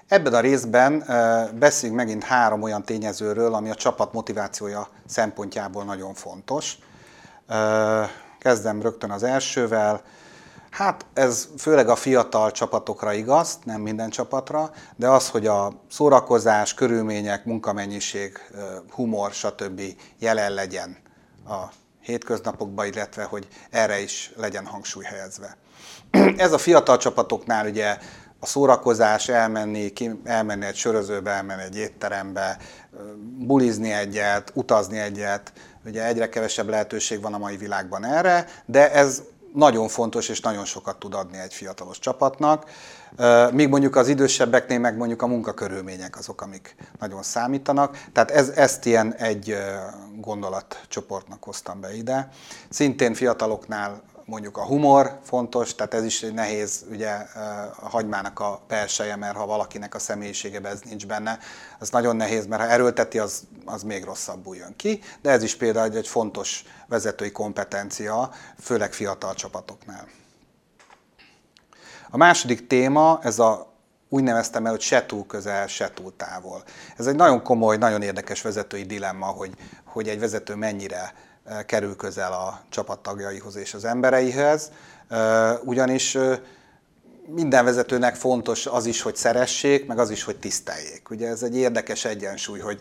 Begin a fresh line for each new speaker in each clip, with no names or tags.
Ebben a részben beszéljünk megint 3 olyan tényezőről, ami a csapat motivációja szempontjából nagyon fontos. Kezdem rögtön az elsővel. Hát ez főleg a fiatal csapatokra igaz, nem minden csapatra, de az, hogy a szórakozás, körülmények, munkamennyiség, humor, stb. Jelen legyen a hétköznapokban, illetve hogy erre is legyen hangsúly helyezve. Ez a fiatal csapatoknál ugye a szórakozás, elmenni egy sörözőbe, elmenni egy étterembe, bulizni egyet, utazni egyet, ugye egyre kevesebb lehetőség van a mai világban erre, de ez nagyon fontos és nagyon sokat tud adni egy fiatalos csapatnak. Míg mondjuk az idősebbeknél meg mondjuk a munkakörülmények azok, amik nagyon számítanak. Tehát ezt ilyen egy gondolatcsoportnak hoztam be ide. Szintén fiataloknál mondjuk a humor fontos, tehát ez is nehéz, ugye a hagymának a pelseje, mert ha valakinek a személyiségében ez nincs benne, az nagyon nehéz, mert ha erőlteti, az még rosszabbul jön ki, de ez is például egy fontos vezetői kompetencia, főleg fiatal csapatoknál. A második téma, ez úgy neveztem el, hogy se túl közel, se túl távol. Ez egy nagyon komoly, nagyon érdekes vezetői dilemma, hogy egy vezető mennyire kerül közel a csapattagjaihoz és az embereihez, ugyanis minden vezetőnek fontos az is, hogy szeressék, meg az is, hogy tiszteljék. Ugye ez egy érdekes egyensúly, hogy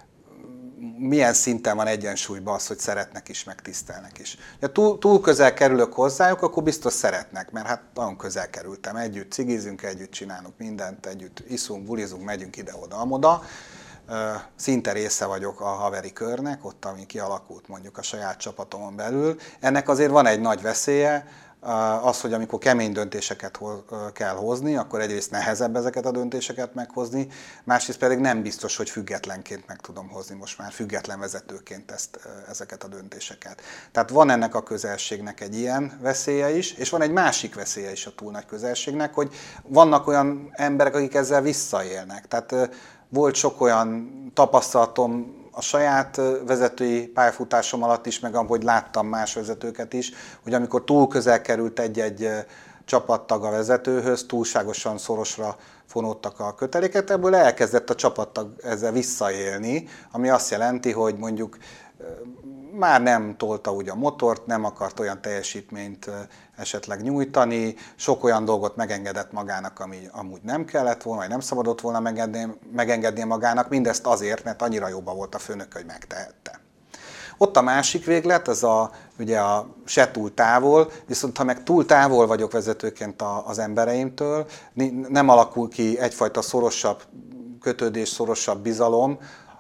milyen szinten van egyensúlyban az, hogy szeretnek is, meg tisztelnek is. Ha túl közel kerülök hozzájuk, akkor biztos szeretnek, mert hát nagyon közel kerültem, együtt cigizünk, együtt csinálunk mindent, együtt iszunk, bulizunk, megyünk ide-oda, amoda. Szinte része vagyok a haveri körnek, ott ami kialakult mondjuk a saját csapatomon belül. Ennek azért van egy nagy veszélye, az, hogy amikor kemény döntéseket kell hozni, akkor egyrészt nehezebb ezeket a döntéseket meghozni, másrészt pedig nem biztos, hogy függetlenként meg tudom hozni most már, független vezetőként ezeket a döntéseket. Tehát van ennek a közelségnek egy ilyen veszélye is, és van egy másik veszélye is a túl nagy közelségnek, hogy vannak olyan emberek, akik ezzel visszaélnek. Tehát volt sok olyan tapasztalatom a saját vezetői pályafutásom alatt is, meg ahogy láttam más vezetőket is, hogy amikor túl közel került egy-egy csapattag a vezetőhöz, túlságosan szorosra fonódtak a köteléket, ebből elkezdett a csapattag ezzel visszaélni, ami azt jelenti, hogy mondjuk már nem tolta úgy a motort, nem akart olyan teljesítményt esetleg nyújtani, sok olyan dolgot megengedett magának, ami amúgy nem kellett volna, vagy nem szabadott volna megengednie magának, mindezt azért, mert annyira jobban volt a főnök, hogy megtehette. Ott a másik véglet, ez ugye a se túl távol, viszont ha meg túl távol vagyok vezetőként az embereimtől, nem alakul ki egyfajta szorosabb kötődés, szorosabb bizalom,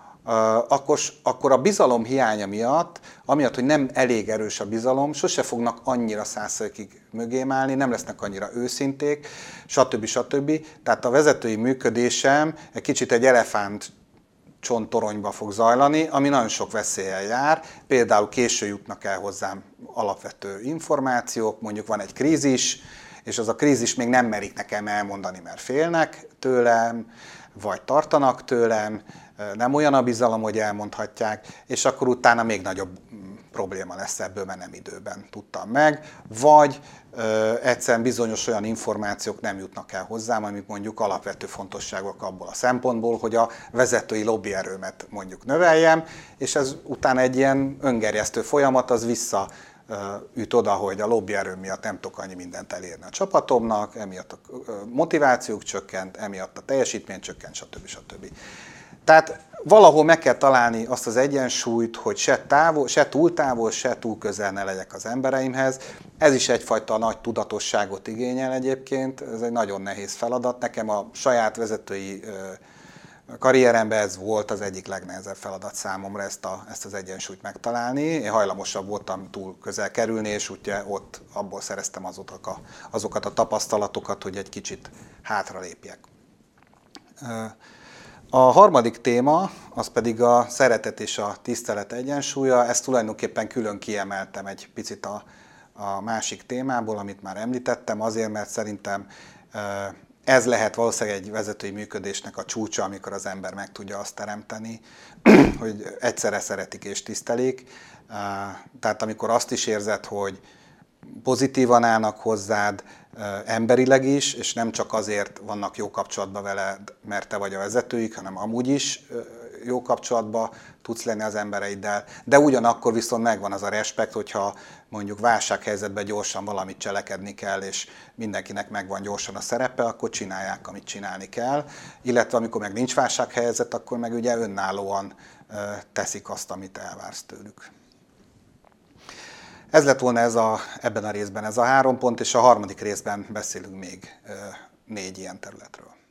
akkor a bizalom hiánya miatt, amiatt, hogy nem elég erős a bizalom, sose fognak annyira 100%-ig mögém állni, nem lesznek annyira őszinték, stb. Tehát a vezetői működésem egy kicsit egy elefánt csonttoronyba fog zajlani, ami nagyon sok veszéllyel jár. Például késő jutnak el hozzám alapvető információk, mondjuk van egy krízis, és az a krízis még nem merik nekem elmondani, mert félnek tőlem, vagy tartanak tőlem, nem olyan a bizalom, hogy elmondhatják, és akkor utána még nagyobb probléma lesz ebből, mert nem időben tudtam meg, vagy egyszerűen bizonyos olyan információk nem jutnak el hozzám, amik mondjuk alapvető fontosságok abból a szempontból, hogy a vezetői lobbyerőmet mondjuk növeljem, és ez utána egy ilyen öngerjesztő folyamat, az visszaüt oda, hogy a lobbyerőm miatt nem tudok annyi mindent elérni a csapatomnak, emiatt a motivációk csökkent, emiatt a teljesítmény csökkent, stb. Tehát valahol meg kell találni azt az egyensúlyt, hogy se túl távol, se túl közel ne legyek az embereimhez. Ez is egyfajta nagy tudatosságot igényel egyébként, ez egy nagyon nehéz feladat. Nekem a saját vezetői karrieremben ez volt az egyik legnehezebb feladat számomra, ezt az egyensúlyt megtalálni. Én hajlamosabb voltam túl közel kerülni, és ugye ott abból szereztem azokat a tapasztalatokat, hogy egy kicsit hátralépjek. A harmadik téma, az pedig a szeretet és a tisztelet egyensúlya. Ezt tulajdonképpen külön kiemeltem egy picit a másik témából, amit már említettem, azért, mert szerintem ez lehet valószínűleg egy vezetői működésnek a csúcsa, amikor az ember meg tudja azt teremteni, hogy egyszerre szeretik és tisztelik. Tehát amikor azt is érzed, hogy pozitívan állnak hozzád, emberileg is, és nem csak azért vannak jó kapcsolatban veled, mert te vagy a vezetőjük, hanem amúgy is jó kapcsolatban tudsz lenni az embereiddel, de ugyanakkor viszont megvan az a respekt, hogyha mondjuk válsághelyzetben gyorsan valamit cselekedni kell, és mindenkinek megvan gyorsan a szerepe, akkor csinálják, amit csinálni kell, illetve amikor meg nincs válsághelyzet, akkor meg ugye önállóan teszik azt, amit elvársz tőlük. Ez lett volna ebben a részben ez a 3 pont, és a harmadik részben beszélünk még 4 ilyen területről.